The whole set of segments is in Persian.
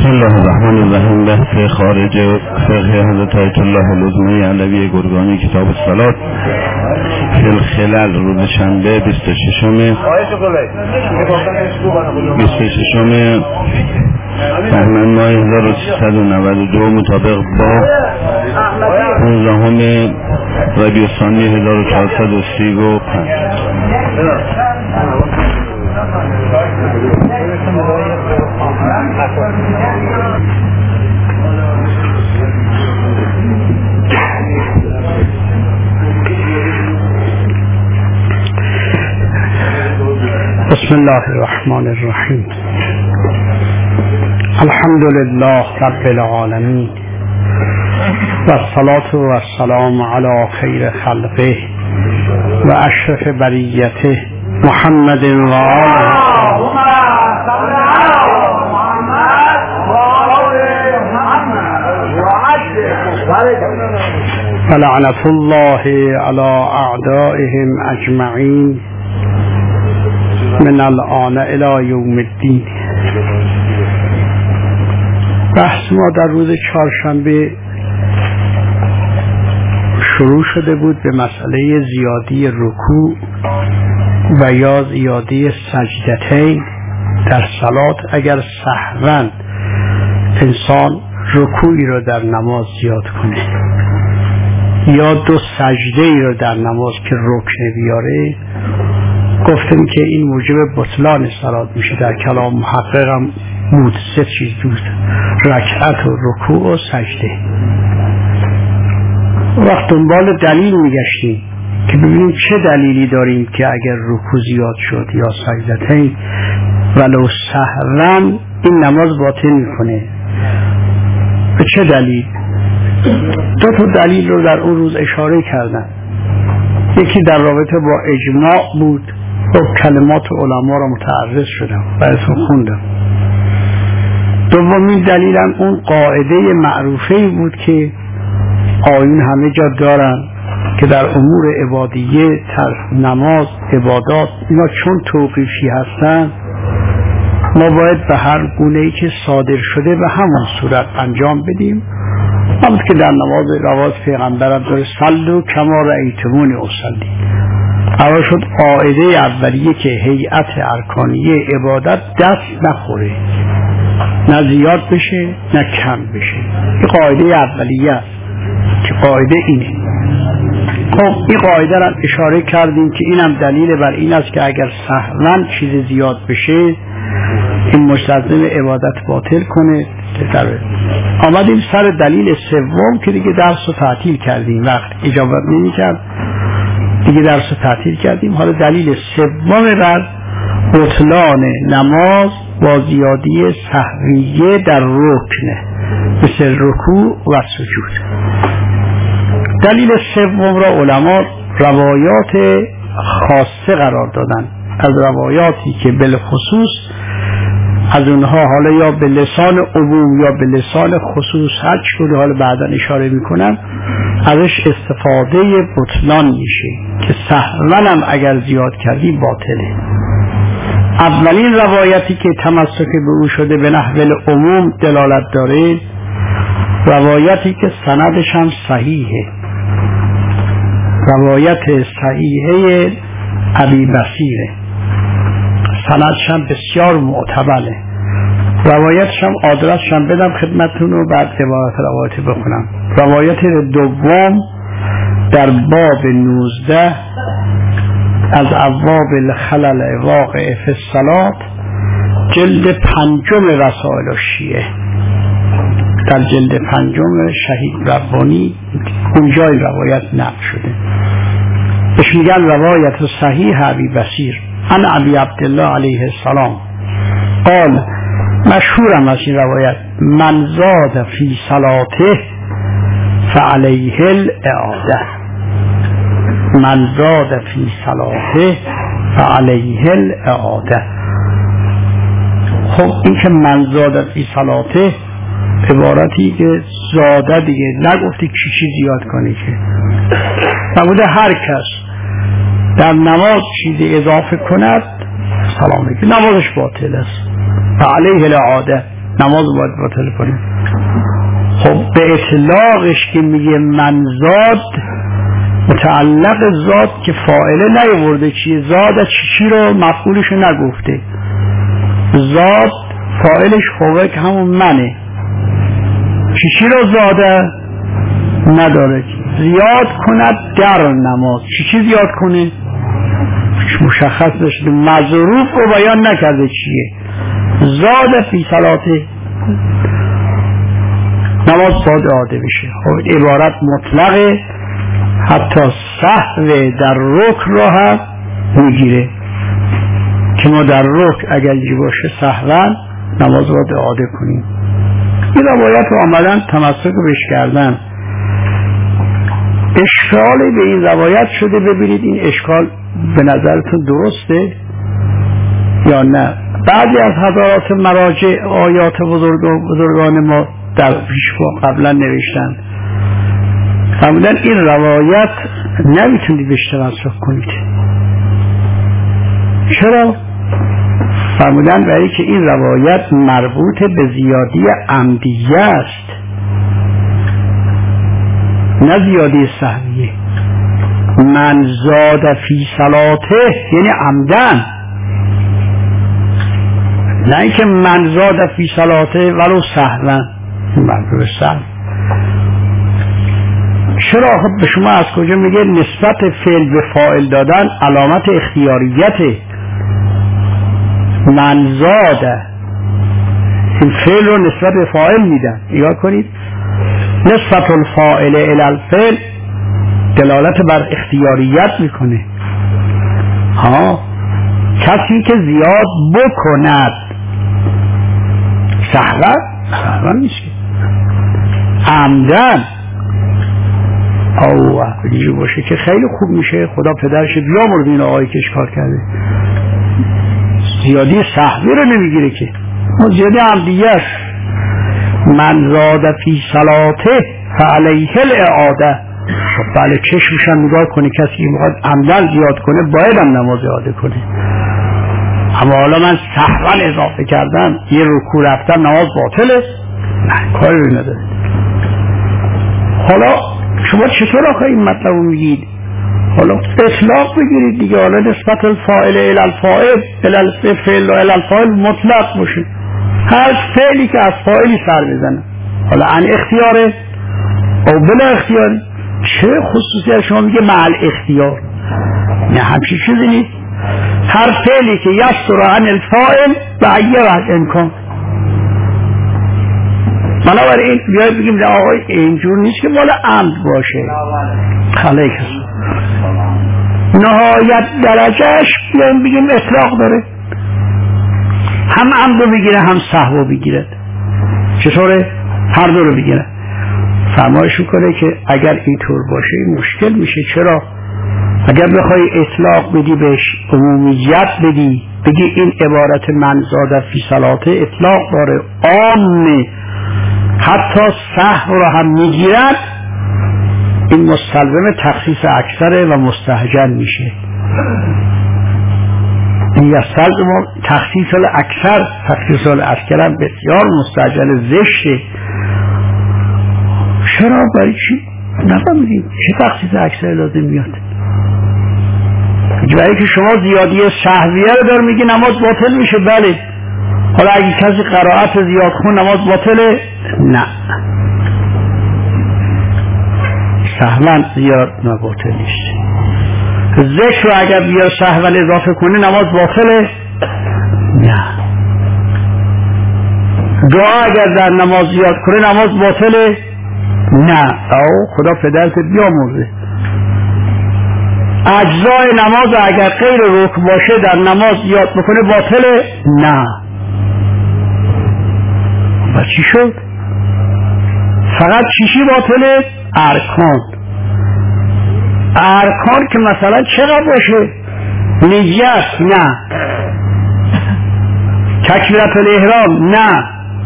بسم الله الرحمن الرحیم. بحث خارج فقه حضرت آیت الله لزمی علوی گرگانی کتاب الصلاة فی الخلل روز شنبه 26 بهمن ماه 1392 مطابق با 15 ربیع الثانی 1435. بسم الله الرحمن الرحیم. الحمد لله رب العالمین و الصلاة و السلام علی خیر خلقه و اشرف بریته محمد و آله فلعنة الله على اعدائهم اجمعین من الآن الى یوم الدین. بحث ما در روز چهارشنبه شروع شده بود به مسئله زیادی رکوع و یا زیادی سجدتین در صلات اگر سهوا انسان رکوعی رو در نماز زیاد کنه یا دو سجده ای رو در نماز که رکن بیاره، گفتیم که این موجب بطلان صلات میشه. در کلام محقق هم بود سه چیز بود: رکعت و رکوع و سجده. وقت دنبال دلیل میگشتیم که ببینیم چه دلیلی داریم که اگر رکوع زیاد شد یا سجدتین ولو سهوا این نماز باطل میکنه. به چه دلیل؟ دو تا دلیل رو در اون روز اشاره کردن. یکی در رابطه با اجماع بود و کلمات علما را متعرض شدم براتون خوندم. دومین دلیلم اون قاعده معروفه‌ای بود که آیین همه جا دارن که در امور عبادیه، نماز، عبادات، اینا چون توقیفی هستن ما باید به هر گونه‌ای که صادر شده به همون صورت انجام بدیم. همون که در نماز رواز پیغمبرم داره صلوا کما رأیتمونی اصلی. اول شد قاعده اولیه که هیئت ارکانیه عبادت دست نخوره، نه زیاد بشه نه کم بشه. این قاعده اولیه است که قاعده اینه. خب این قاعده را اشاره کردیم که اینم دلیل بر این است که اگر سهوا چیز زیاد بشه این مستلزم عبادت باطل کنه. آمدیم سر دلیل سوم که دیگه درس رو تعطیل کردیم، وقت اجابت نمی کرد دیگه درس رو تعطیل کردیم. حالا دلیل سوم بر بطلان نماز با زیادی سهویه در رکنه مثل رکوع و سجود. دلیل سوم را علما روایات خاصه قرار دادن، از روایاتی که بالخصوص از اونها حالا یا به لسان عموم یا به لسان خصوص هر چطوری حالا بعدا اشاره میکنن ازش استفاده بطلان میشه که سهوا هم اگر زیاد کردی باطله. اولین روایتی که تمسک به او شده به نحو عموم دلالت داره، روایتی که سندش هم صحیحه، روایت صحیحه ابی بصیره، سندش هم بسیار معتبره. روایتش هم آدرسش هم بدم خدمتتون و بعد عبارت روایت بخونم. روایت دوم در باب 19 از ابواب الخلل واقع فی الصلاة، جلد 5 رسائل الشیعه، در جلد 5 شهید ربانی اونجای روایت نقل شده. بهش میگن روایت صحیح ابی بصیر عن ابی عبدالله علیه السلام قال. مشهورم از این روایت: من زاد فی صلاته فعلیه الاعاده، من زاد فی صلاته فعلیه الاعاده. خب این که من زاد فی صلاته عبارتی که زاده دیگه نگفتی چی زیاد کنی، که نبوده هر کس در نماز چیزی اضافه کند سلام میگه نمازش باطل است. فعلیه الاعاده، نماز باید باطل کنه. خب به اطلاقش که میگه من زاد، متعلق زاد که فاعله نیورده، چیه زاد چی رو مفعولش رو نگفته. زاد فاعلش خوبه که همون منه، چی رو زاده نداره، زیاد کند در نماز. چی زیاد کنه مشخص داشته، مظروف رو بیان نکرده چیه. زاد فی صلاته، نماز باید اعاده بشه. خب عبارت مطلقه، حتی سهو در رکن رو هم میگیره که ما در رکن اگر باشه سهوا نماز باید اعاده کنیم. این روایت رو عملا تمسک بهش کردن. اشکالی به این روایت شده، ببینید این اشکال به نظرتون درسته یا نه؟ بعضی از حضرات مراجع آیات بزرگان ما در پیشوا قبلا نوشتن، فرمودن این روایت نمیتونید بهش تمسک کنید. چرا؟ فرمودن برای که این روایت مربوط به زیادی عمدیه است، نه زیادی سهویه. من زاد فی صلاته یعنی عمدن، نه اینکه من زاد فی صلاته ولو سهوا، مربوط به سهو. چرا؟ خب به شما از کجا میگه نسبت فعل به فاعل دادن علامت اختیاریته؟ من زاده این فعل رو نسبت به فاعل میدن. نگاه کنید، نسبت الفاعل الی الفعل دلالت بر اختیاریت میکنه. کسی که زیاد بکند سهوا نیست، عمدن دیگه باشه که خیلی خوب میشه. خدا پدرش بیامرد این آقایی که اشکال کرده، زیادی سهوی رو نمیگیره که، زیادی عمدیه است. من زاد فی صلاته فعلیه الاعاده. بله چشمشم نگاه کنه، کسی که میخواد عمدن زیاد کنه باید هم نماز اعاده کنه. اما حالا من سهوا اضافه کردم، یه رکوع رفتم، نماز باطله؟ نه، کاری رو نداره. حالا شما چطور آخه این مطلب رو میگید؟ حالا اطلاق بگیرید دیگه، حالا نسبت الفاعل الی الفاعل الفعل و الی الفاعل مطلق باشه، هر فعلی که از فاعلی سر بزنه، حالا عن اختیاره او بلا اختیاری. چه خصوصیت شما میگه مع الاختیار؟ نه همچین چیزی نیست. هر فعلی که یسر عن الفاعل و عیر امکان. بنابراین بیاید بگیم آقای اینجور نیست که مال عمد باشه. خلیک نهایت درجهش بیایم بگیم اطلاق داره، هم عمد رو بگیره هم سهو بگیره. چطوره؟ هر دو رو بگیره. فرمایش میکنه که اگر اینطور باشه مشکل میشه. چرا؟ اگر بخوای اطلاق بدی بهش، عمومیت بدی، بگی این عبارت من زاد فی صلاته اطلاق داره، عامه، حتی سهو رو هم میگیرد، این مستلزم تخصیص اکثره و مستهجن میشه. این یستلزم تخصیص الاکثر، تخصیص الاکثر هم بسیار مستهجن زشته. چرا؟ برای چی؟ نفهمیدیم چه تخصیص اکثر لازم میاد؟ برای که شما زیادی سهویه رو دار میگی نماز باطل میشه. بله، حالا اگه کسی قرائت زیاد خون نماز باطله؟ نه، سهوا زیاد باطل نیست. ذکر رو اگر بیار سهوا اضافه کنه نماز باطله؟ نه. دعا اگر در نماز زیاد کنه نماز باطله؟ نه. او خدا پدرت بیامرزه. اجزای نماز اگر غیر رکن باشه در نماز زیاد بکنه باطله؟ نه. و چی شد؟ فقط چیشی باطله؟ ارکان. ارکان که مثلا چقدر باشه؟ نیت؟ نه. تکبیرت الاحرام؟ نه.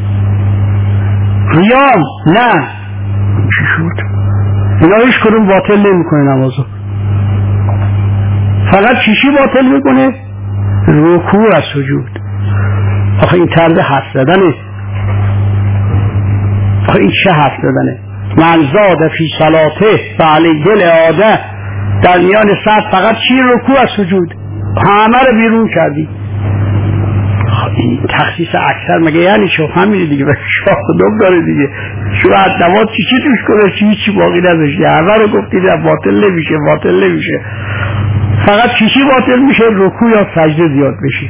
قیام؟ نه. چی شد؟ اینا هیچ کدوم باطل نمی کنه نمازو. فقط چیشی باطل میکنه؟ رکوع و سجود. آخه این طرز حرف زدنه. این چه حرف دادنه؟ من زاد فی صلاته فعلی دل عاده، در میان صف فقط چی؟ رکوع از سجود، همه رو بیرون کردی. این تخصیص اکثر مگه یعنی شو همینه دیگه، شاه خودم داره دیگه. شو عدوات چی توش کنه؟ چی باقی نداشتی، همه رو گفتی باطل نمیشه، فقط چی باطل میشه؟ رکوع یا سجده زیاد بشه.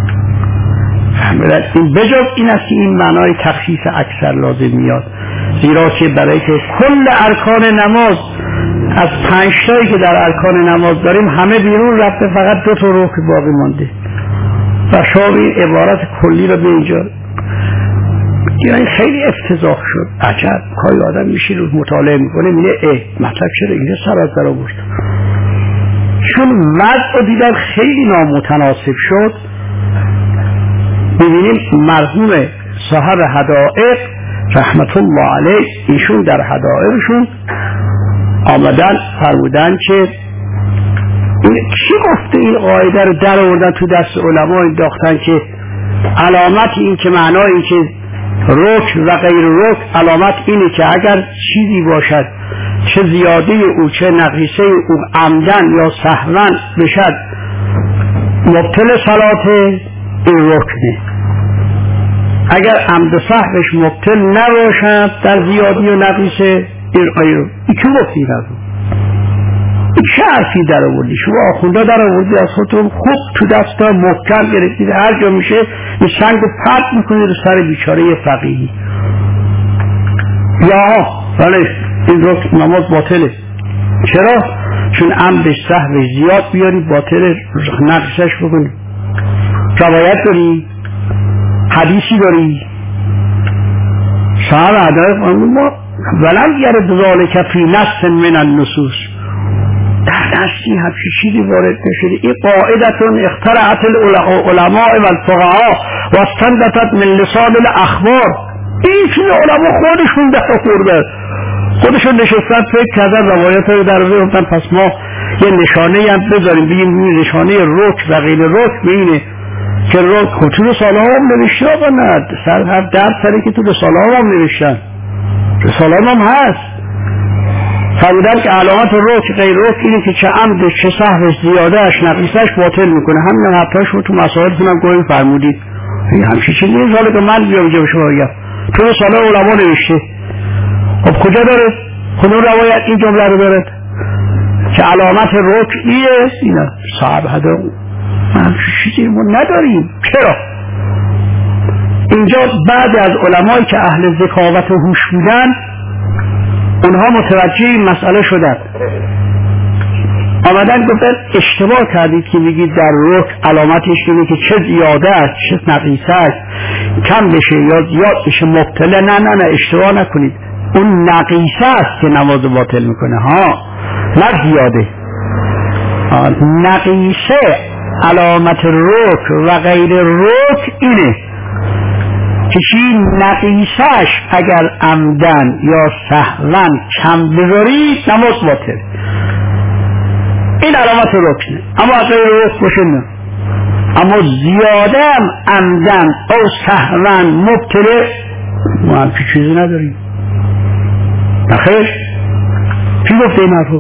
این بجز این است که این معنای تخصیص اکثر لازم میاد، زیرا که برای که کل ارکان نماز از 5 تایی که در ارکان نماز داریم همه بیرون رفته، فقط 2 تا رکن باقی مانده. و شما این عبارت کلی رو به اینجا یعنی خیلی افتضاح شد. عجب کاری آدم میشه رو مطالعه میکنه میگه مطلب چرا اینجا سر از در آورد؟ چون وضع رو دیدن خیلی نامتناسب شد. ببینیم مرحوم صاحب حدائق رحمت الله علیه، ایشون در حدائقشون آمدن فرمودن که کی گفته این قاعده رو در آوردن تو دست علما انداختن که علامت این که معنای این که رکن و غیر رکن علامت اینه که اگر چیزی باشد چه زیاده او چه نقیصه او عمدن یا سهوا بشد مبطل صلات این رکنه، اگر عمد و سهوش مبطل نباشد در زیادی و نقیصه این غیر. این که گفتی نبود؟ این چه حرفی در آوردی؟ شما آخونده در آوردی از خودتون خوب تو دستا محکم گرفتید، هر جا میشه این سنگ رو پرت میکنید سر بیچاره فقیهی. یا ولی این رکن نماز باطله. چرا؟ چون عمدش سهوش زیاد بیاری باطله، نقصش بکنی. روایت داری؟ حدیثی داری؟ صاحب حدائق ما ولم یرد ذالک فی نص من النصوص، در نصی همچی چیزی وارد نشده. این قاعدتون اخترعت العلماء و الفقهاء و استنبطت من لسان الاخبار. این چیز علما خودشون در آوردن، خودشون نشستن فکر کردن روایت رو در آوردن. پس ما یه نشانه هم بذاریم بگیم نشانه رکن و غیر رکن اینه که رکن تو رساله هم نوشته آقا نه سر هر درد سری که تو رساله هم نوشتن، رساله هم هست. فرمودن که علامت رکن غیر رکن اینه که چه عمدش چه سهوش زیادهش نقیصش باطل میکنه. همین حتاش رو تو مسائلتون هم گوهیم فرمودید. همچی چیزی نیست حالا که من بیام اینجا به شما بگم تو رساله علما نوشته. خب کجا داره؟ کدوم روایت این جمله رو داره که علامت رکن اینه؟ صاحب حدا همچی چیزی ما نداریم. چرا؟ اینجا بعد از علمایی که اهل ذکاوت و هوش بودن اونها متوجه این مسئله شدن، آمدن گفتن اشتباه کردید که میگید در رکن علامتش اینه که چه زیاده است چه نقیصه است، کم بشه یا زیاد بشه مبطله. نه اشتباه نکنید، اون نقیصه است که نماز باطل میکنه، نه زیاده. نقیصه علامت رکن و غیر رکن اینه که چی نقیصش اگر عمدن یا سهوا کم بذارید نماز باطل. این علامت رکنه. اما غیر رکن باشه نه. اما زیاده هم عمدن او سهوا مبطله ما هم چیزی نداریم. نخیر چی گفته این حرفو؟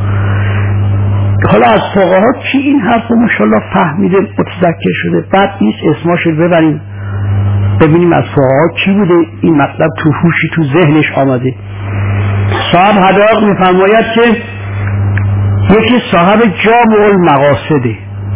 حالا از فقها چی این حرفو ماشاءالله فهمیده متذکر شده، بعد نیست اسماشو ببریم ببینیم از فقها چی بوده این مطلب تو هوشی تو ذهنش آمده. صاحب حدائق میفرماید که یکی صاحب جامع المقاصده،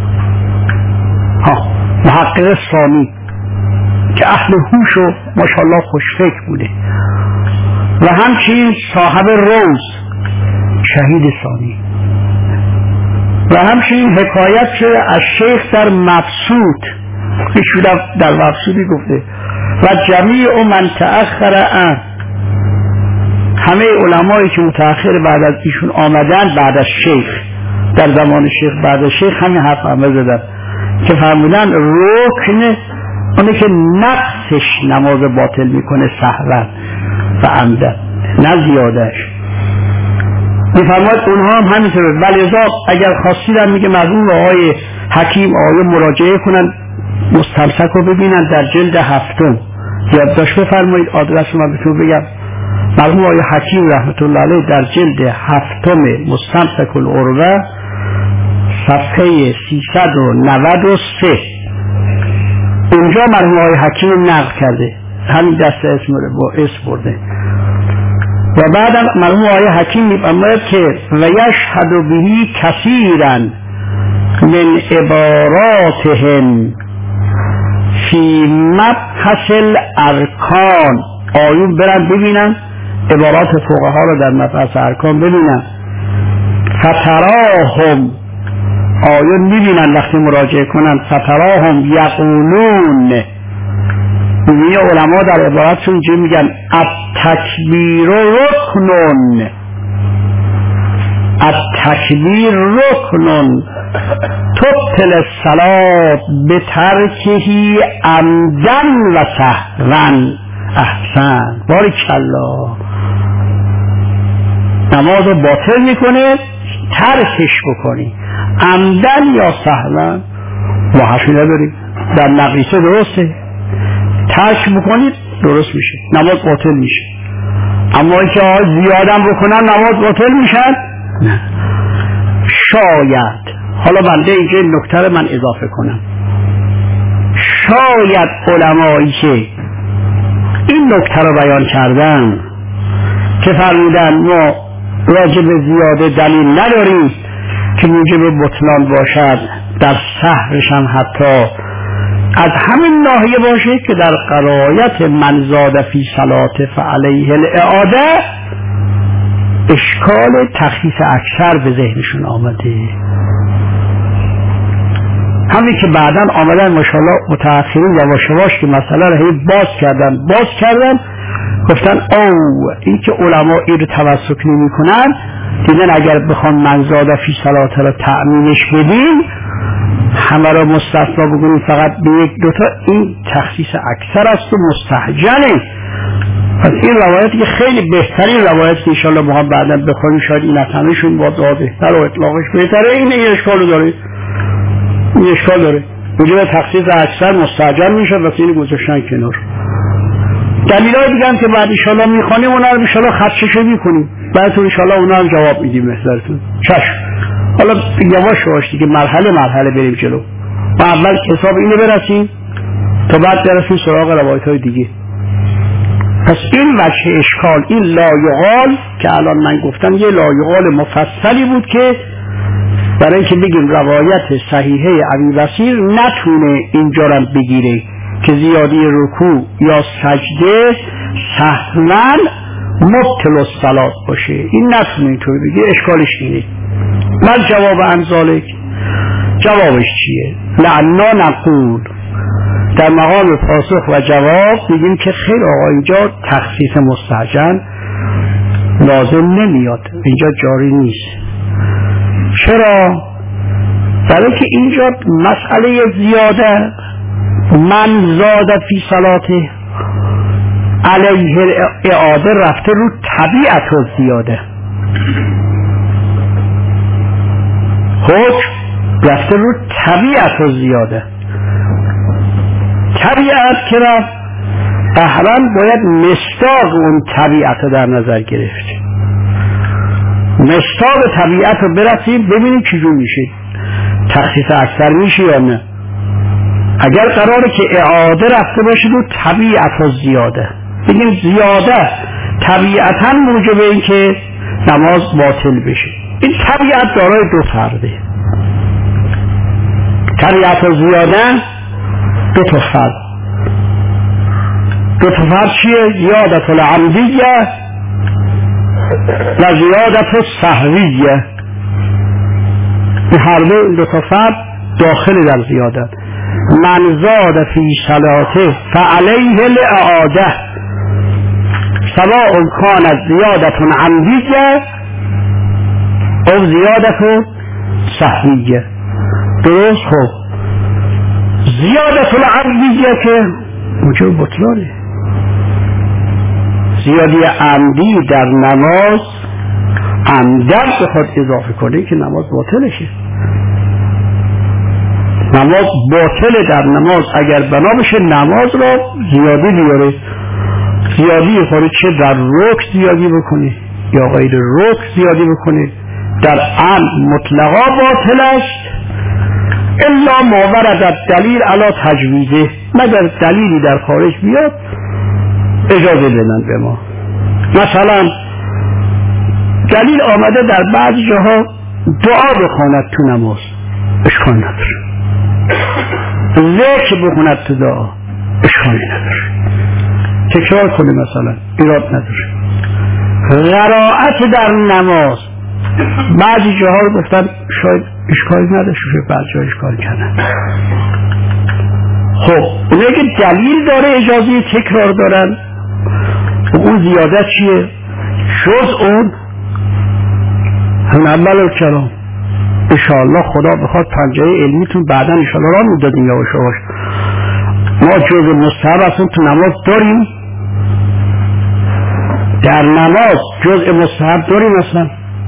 محقق ثانی که اهل هوش و ماشاءالله خوشفکر بوده، و همچنین صاحب روز شهید ثانی، و همچنین حکایت شده از شیخ در مبسوط، ایشون در مبسوطی گفته، و جمیع من تأخر ان، همه علمایی که متأخر بعد از ایشون آمدن بعد از شیخ، در زمان شیخ بعد از شیخ همین حرف همه زدن که فرمودن رکن اونه که نقصش نماز باطل میکنه سهوا و عمدن نه زیادش. میفرماید اونها هم همینطوره. ولذا اگر خواستیدن میگه مرحوم آقای حکیم آقای مراجعه کنن مستمسک رو ببینن در جلد 7 یادداشت بفرمایید، آدرس رو من بهتون بگم مرحوم آقای حکیم رحمت الله علیه در جلد 7 مستمسک العروه صفحه 393 اونجا مرحوم آقای حکیم نقل کرده، همین دست اسم با اسم برده. و بعد مرحوم آقای حکیم می‌فرماید که و یشهد به کثیرا من عباراتهم فی مبحث الارکان. آیون برن ببینن عبارات فقها رو در مبحث ارکان ببینن. فتراهم، آیون میبینن وقتی مراجعه کنن، فتراهم یقولون، میبینی علما در عباراتشون چی میگن؟ التکبیر رکنون، التکبیر رکنون تبطل الصلاة بترکه عمدن و سهوا. احسن، بارکالله. نماز رو باطل میکنه ترکش بکنی، عمدن یا سهوا ما حرفی نداریم، در نقیصه درسته، ترک بکنید درست میشه، نماز باطل میشه. اما اینکه زیادم بکنن نماز باطل میشن، نه. شاید، حالا بنده اینجا این نکته رو من اضافه کنم، شاید علمایی که این نکته رو بیان کردن که فرمودن ما راجب زیاده دلیل نداریم که موجب بطلان باشد، در سهرش هم حتی از همین ناحیه باشه که در قرایت من زاد فی صلاة فعلیه الاعاده اشکال تخصیص اکثر به ذهنشون آمده. همین که بعداً آمدن ماشاءالله متأخرین یواش یواش که مسئله رو هی باز کردن گفتن این که علما این رو توسط نمی کنن، دیدن اگر بخوان من زاد فی صلاة رو تأمینش بدیم، همه رو مستثنا بگونیم فقط به یک دوتا، این تخصیص اکثر است و مستحجنه. پس این روایتی که خیلی بهترین روایتی که انشاءالله ما بعدا بخونیم، شاید این اصنشون با بهتر و اطلاقش بهتره، این اشکال داره، این اشکال داره. وجود تخصیص اکثر مستحجن میشه و این گذاشتن کنار. دلیلای دیگه هم که بعد انشاءالله میخوانیم اونا رو انشاءالله خدشه‌شو میکنیم، بعدتون انشاءالله اونا هم جواب میدیم مثلتون. چشم. حالا یواش یواش دیگه مرحله بریم جلو. و اول حساب اینو برسیم تا بعد برسیم سراغ روایت‌های دیگه. پس این وجه اشکال، این لایقال که الان من گفتم یه لایقال مفصلی بود که برای اینکه بگیم روایت صحیحه ابی بصیر نتونه اینجا رو بگیره که زیادی رکوع یا سجده سهواً مبطل الصلاة باشه، این نتونه اینطور بگه. اشکالش اینه. من جواب انزالک، جوابش چیه؟ لعنا نقول، در مقام پاسخ و جواب میگیم که خیر آقا اینجا تخصیص مستحجن لازم نمیاد، اینجا جاری نیست. چرا؟ برای که اینجا مسئله زیاده، من زاد فی صلاته علیه اعاده رفته رو طبیعت و زیاده، حکم رفته رو طبیعت و زیاده. طبیعت که رفت قهران باید مصداق اون طبیعت رو در نظر گرفت، مصداق طبیعت رو برسیم ببینیم چجور میشه، تخصیص اکثر میشه یا نه. اگر قراره که اعاده رفته باشه رو طبیعت و زیاده، بگیم زیاده طبیعتا موجب این که نماز باطل بشه، این طبیعت دارای دو فرده، طبیعت و زیاده دو تا فرد. دو تا فرد چیه؟ زیادت العمدیه و زیادت السهویه. این هر دو تا فرد داخل در زیادت. من زاد فی صلاته فعلیه الاعاده سواء کانت زیادت عمدیه او زیادت سهویه. درست؟ خوب زیادت العمدیه که موجب بطلانه، زیادی عمدی در نماز عمدن به خود اضافه کنه که نماز باطلشه. نماز باطل در نماز اگر بنا بشه نماز را زیادی بیاره، زیادی خارج چه در رکن زیادی بکنه یا غیر رکن زیادی بکنه در عمد مطلقا باطل است الا ما ورد دلیل علی تجویزه، مگر دلیلی در خارج بیاد اجازه بدن به ما. مثلا دلیل آمده در بعض جاها دعا بخواند تو نماز، اشکال نداره. ذکر بخواند تو دعا، اشکالی نداره. تکرار کنه مثلا، ایراد نداره. قرائت در نماز بعضی جاها رو گفتن شاید اشکالی نداره، شاید بعضی جاها اشکال کردن. خب اونایی که دلیل داره اجازه تکرار دارن، اون زیادت چیه؟ جز اون اول الکلام. انشاءالله خدا بخواد پنجه علمیتون بعدا انشاءالله را میدادیم یواش یواش. ما جز مستحب اصلا تو نماز داریم؟ در نماز جز مستحب داریم اصلا؟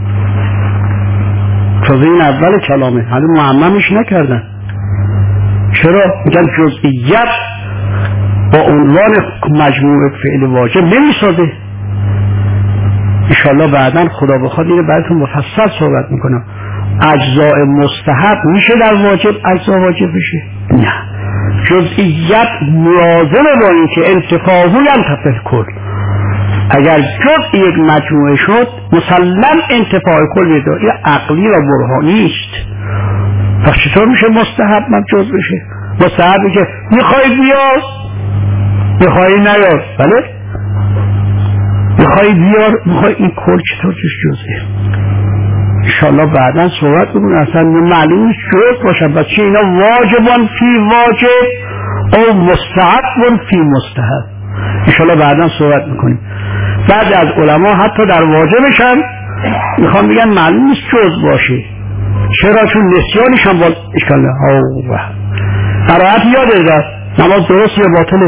جز این اول کلامه، حالا معممش نکردن. چرا؟ میگن جزئیت با عنوان مجموعه فعل واجب نمیسازه. انشاءالله بعدا خدا بخواد اینو براتون مفصل صحبت میکنم. اجزاء مستحب میشه در واجب اجزا واجب بشه؟ نه. جزئیت موازنه با این که انتفاعه ینتفع کل. اگر جز یک مجموعه شد مسلم انتفاع کل داره، عقلی و برهانی است. پس چطور میشه مستحب من جز بشه؟ مستحب میشه میخوای بیار میخوای نیار، بله میخوای بیار میخوای، این کل چطور جزه؟ انشاءالله بعدا صحبت بکنم. اصلا معلوم نیست جز باشن بچه اینا واجبان فی واجب او مستحبان فی مستحب. انشاءالله بعدا صحبت میکنیم. بعد از علما حتی در واجبشن میخوام بگن معلوم نیست جز باشه. چرا؟ چون نسیانش هم باز اشکال نه. قرائت یاده دست نماز درست یا باطله؟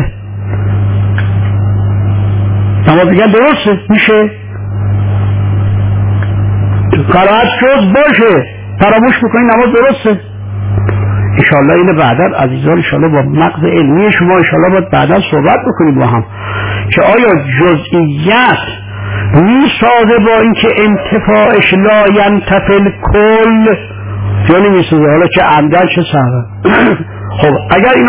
نماز بگن درسته میشه. قرائت جز باشه فراموش بکنی نماز درسته. انشاءالله اینه بعدا عزیزان انشاءالله با مغز علمی شما انشاءالله باید بعدا صحبت بکنید با هم که آیا جزئیت میسازه با اینکه انتفاعش لا ینتفع کل یا نمیسازه، حالا چه عمدن چه سهوا. خب اگر اینا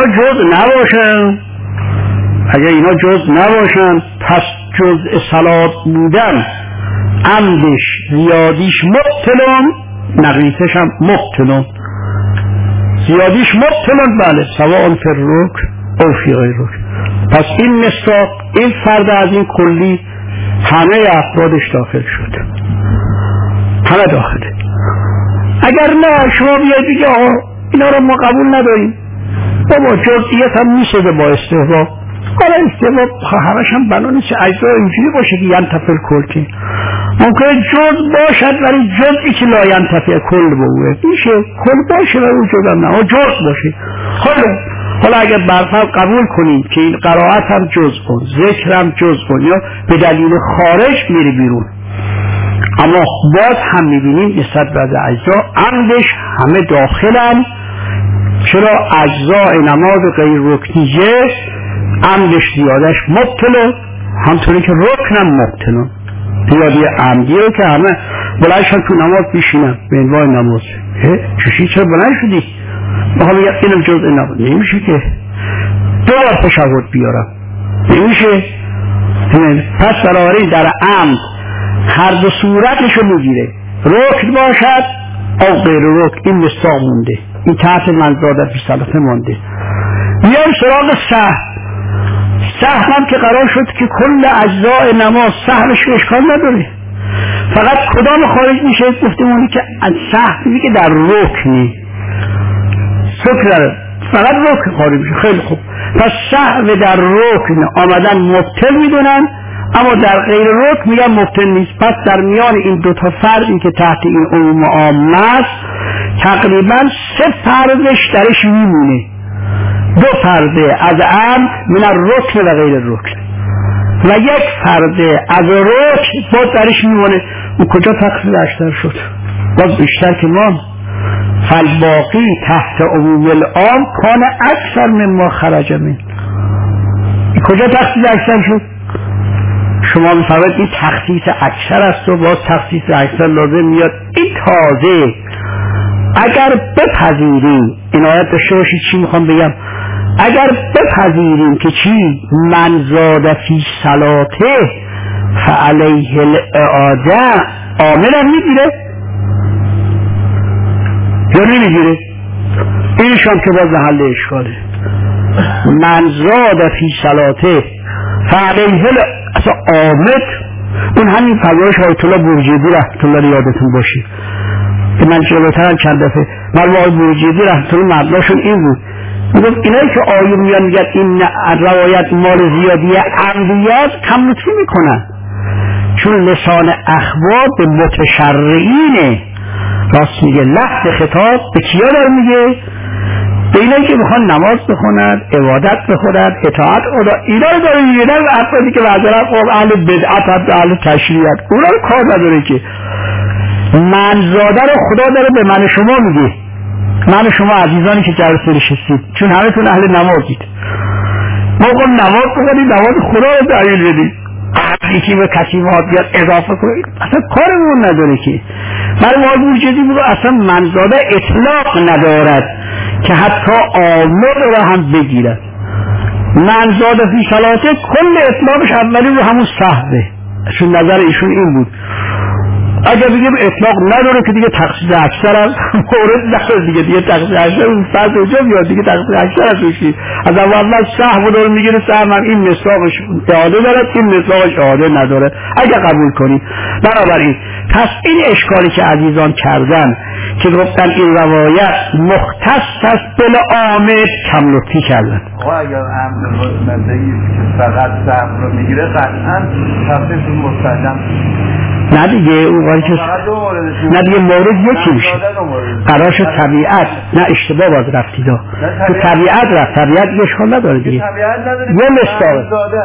جز نباشن پس جزء صلات بودن عمدش زیادیش مبطلون نقیصش هم مبطلون. زیادیش مبطلون بله سواء فی الرکن او فی غیر رکن. پس این مصداق این فرد از این کلی همه افرادش داخل شد، همه داخله. اگر نه شما بیاید بگید آقا اینا رو ما قبول نداریم، بابا جزئیات هم میسازه با استحباب. حالا استحباب همش هم بنا نیست اجزا اینجوری باشه که ینتفع کل که ممکنه جز باشد ولی جزئی که لا ینتفع کل بوده میشه کل باشه ولی اون جز هم نه جز باشه. حالا اگر برفرض قبول کنیم که این قرائت هم جز کن ذکر هم جز کن یا به دلیل خارج میره بیرون، اما باز هم میبینیم نسبت به اجزا عمدش همه داخلن. چرا؟ اجزای نماز غیر رکنیه عمدش زیادش مبطله، همطوری که رکنم مبطله. زیادی عمدی رو که همه بلندشن تو نماز بیشینن به عنوان نماز. چشی چرا بلند شدی؟ بخوام بگم اینم جزء نماز نمیشه که دو بار تشهد بیارم، نمیشه. پس بنابراین در عمد هر دو صورتشو میگیره، رکن باشد او غیر رکن. این مصداق مونده، این تحت منزاده فی صلاته مونده. میام سراغ سهو هم که قرار شد که کل اجزاء نماز سهوش اشکال نداره، فقط کدام خارج میشه؟ گفتیم اونی که از سهو میگه در رکنی فقط رکن خارج میشه. خیلی خوب، پس سهو در رکن آمدن مبطل میدونن اما در غیر رکن میگن مبطل نیست. پس در میان این دوتا فردی که تحت این عموم عامه است تقریبا 3 فردش درش میمونه. 2 فرده از عمد من الرکن و غیر رکن و 1 فرده از رکن باز درش میمونه. اون کجا تقسیم بیشتر شد؟ باز بیشتر که ما فالباقی تحت عموم العام کان اکثر مما خرج من. کجا تقسیم بیشتر شد؟ شما میفرمایید این تخصیص اکثر است و باز تخصیص اکثر لازم میاد. این تازه اگر بپذیریم، این آیت داشته باشید چی میخوام بگم، اگر بپذیریم که چی من زاد فی صلاته فعلیه الاعاده، عامل هم میگیره یا نمیگیره؟ اینشان که باز حل اشکاله. من زاد فی صلاته فعلیه اصلا عامل، اون همین فرمایش آیت الله بروجردی رحمت الله یادتون باشه که من جلوتر چند دفعه مرموم بروجردی رحمت الله مبناشون این بود، میگفت اینایی که آیه میان میگن این روایت مال زیادی عمدیات کم لطفی میکنن، چون لسان اخبار به متشرعینه. راست میگه، لفظ خطاب به کیا داره میگه؟ به اینایی که میخوان نماز بخونن، عبادت بخونن، اطاعت خدا، اینا رو داره میگه، نه افرادی که معذرت اهل بدعت، اهل تشریعت، اونا رو کار نداره که. من زاده رو خدا داره به من شما میگه، من شما عزیزانی که جلسه نشستید، چون همه تون اهل نمازید. ما گفتم نماز بخونید، نماز خدا رو دلیل بدید، یکی به کسیمات بیاد اضافه کنید، اصلا کارمون نداره که. مرموم بروجردی میگه اصلا منزاده اطلاق ندارد که حتی آمر رو هم بگیرد. منزاده فی صلاته کل اطلاقش اولی رو همون صحبه، چون نظر ایشون این بود. اگر بگیم اطلاق نداره که دیگه تقصیر اکثر از مورد نداره دیگه تقصیر اکثر اون فرد اونجا بیاد دیگه تقصیر اکثر از روشی. از اول صحب داره میگیره، صحب هم این مصداقش اعاده داره، این مصداقش اعاده نداره اگر قبول کنی. بنابراین پس این اشکالی که عزیزان کردن که گفتن این روایت مختص است بالعامد، کم لطفی کردن. اگر امر مدعی که فقط صحب رو میگیره قطعا تفسیرش مستلزم نه دیگه، اون وقتی که نه دیگه مورد یکی میشه، قراش طبیعت، نه اشتباه باز رفتی دا تو طبیعت رفت، طبیعت یه اشکال نداره دیگه، یه مستاق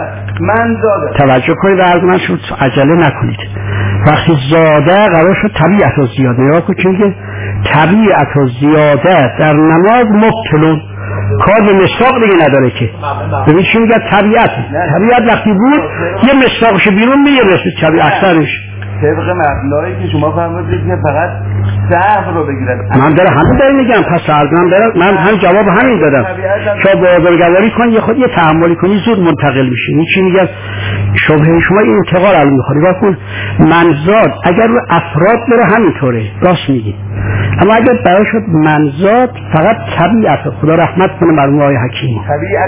من زاده. توجه کنید و از من شد عجله نکنید. وقتی زاده قراش طبیعت و زیاده، یا که طبیعت و زیاده در نماز مبتلون، کار به مصداق دیگه نداره که. ببین چی میگه طبیعت وقتی بود یه مصداقش بیرون میرسه، طبیعت اکثرش طبق مبنایی که شما فرمودید که فقط صحب رو بگیرن. من داره همین داره میگم، پس من هم جواب همین دادم. شما بازرگواری کن، یه خود یه تحملی کنی زود منتقل میشه. این چی میگم؟ شبهه شما این انتقال علم میخوری بکن. منزاد اگر رو افراد بره همینطوره، راست میگی. اما اگر برای شد منزاد فقط طبیعت، خدا رحمت کنه مرحوم آقای حکیمی، طبیعت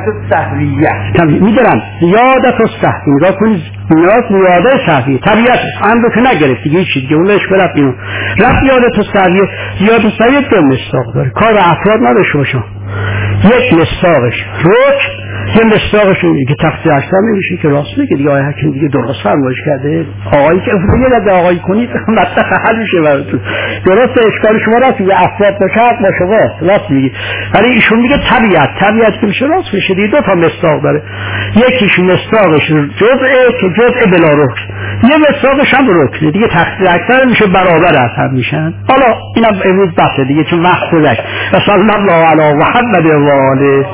صحویه میدارم زیادت و صحوی، نگاه کنید نیاز زیاده صحوی طبیعت هم رو که نگرفت دیگه چی دیگه، اونش برفت اینو رفت زیادت و صحوی. زیادت و صحوی دو مصداق داره، کار افراد نداشته باشم. یک مصداقش روک، یه مصداقش که تقصیر اکثر نمیشه که راست میگه دیگه. آقای حکیم دیگه درست فرمایش کرده، آقایی که بگه نده آقایی کنید مطلق حل میشه براتون. درست اشکال شما راست میگه، افراد بکرد با شما راست میگه، ولی ایشون میگه طبیعت که میشه راست میشه دیگه. دو تا مصداق داره، یکیش مصداقش جزء که جزء بلا رکن، یه مصداقش هم رکنه دیگه، تقصیر اکثر میشه برابر اثر میشن. حالا اینم امروز بحثه دیگه چون وقت گذشت. و صلی الله علی محمد و آله.